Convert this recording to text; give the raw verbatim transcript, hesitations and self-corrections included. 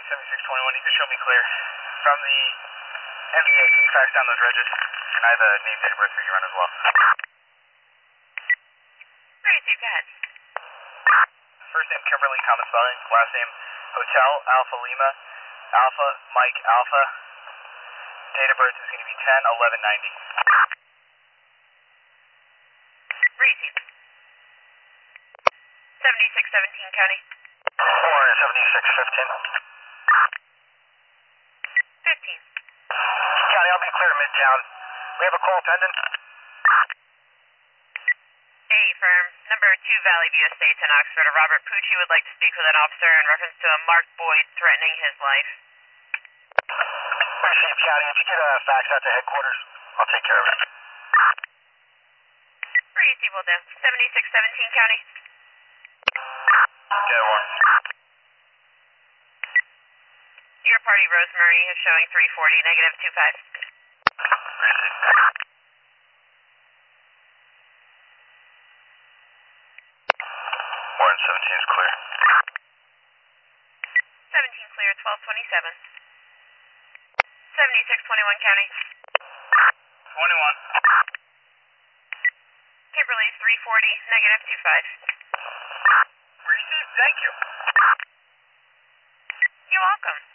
seventy-six twenty-one, you can show me clear. From the M V A, can you fax down those registers? And I have a name, date, and birth for you run as well. Great, Steve, go ahead. First name Kimberly, common spelling. Last name Hotel Alpha Lima Alpha Mike Alpha. Date of birth is going to be ten eleven ninety. Great, Steve. seventy-six seventeen County. Or seventy-six fifteen. fifteen. County, I'll be clear midtown. We have a call pending. A firm number two Valley View Estates in Oxford. A Robert Pucci would like to speak with an officer in reference to a Mark Boyd threatening his life. Received, County. If you get a fax out to headquarters, I'll take care of it. Great, Steve, will do. seventy-six seventeen County. Get one. Your party, Rosemary, is showing three forty, negative two five. Warren seventeen is clear. seventeen clear, twelve twenty-seven. seventy-six twenty-one County. twenty-one. Kimberly, three forty, negative two five. Received, thank you. You're welcome.